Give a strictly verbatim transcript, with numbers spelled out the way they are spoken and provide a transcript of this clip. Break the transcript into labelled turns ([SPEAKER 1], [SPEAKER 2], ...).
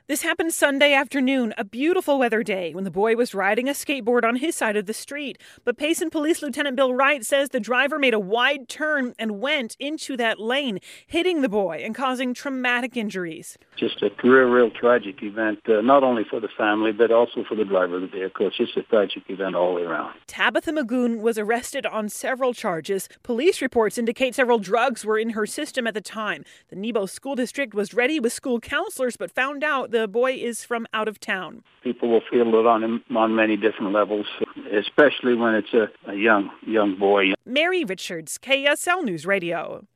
[SPEAKER 1] This happened Sunday afternoon, a beautiful weather day, when the boy was riding a skateboard on his side of the street. But Payson Police Lieutenant Bill Wright says the driver made a wide turn and went into that lane, hitting the boy and causing traumatic injuries.
[SPEAKER 2] Just a real, real tragic event, uh, not only for the family, but also for the driver of the vehicle. It's just a tragic event all the way around.
[SPEAKER 1] Tabitha Magoon was arrested on several charges. Police reports indicate several drugs were in her system at the time. The Nebo School District was ready with school counselors, but found out the boy is from out of town.
[SPEAKER 2] People will feel it on him on many different levels, especially when it's a, a young, young boy.
[SPEAKER 1] Mary Richards, K S L News Radio.